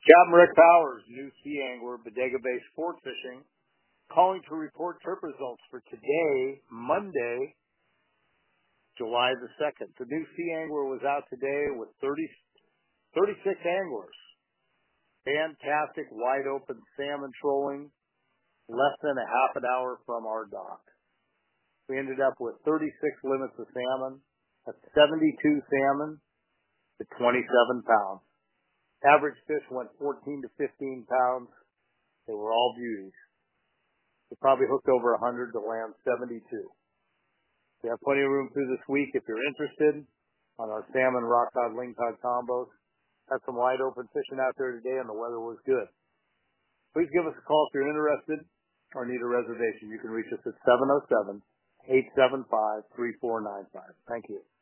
Captain Rick Powers, new sea angler, Bodega Bay Sport Fishing, calling to report trip results for today, Monday, July the 2nd. The new sea angler was out today with 36 anglers. Fantastic wide open salmon trolling, less than a half an hour from our dock. We ended up with 36 limits of salmon, that's 72 salmon to 27 pounds. Average fish went 14 to 15 pounds. They were all beauties. We probably hooked over 100 to land 72. We have plenty of room through this week if you're interested on our salmon, rock cod, ling cod combos. Had some wide open fishing out there today and the weather was good. Please give us a call if you're interested or need a reservation. You can reach us at 707-875-3495. Thank you.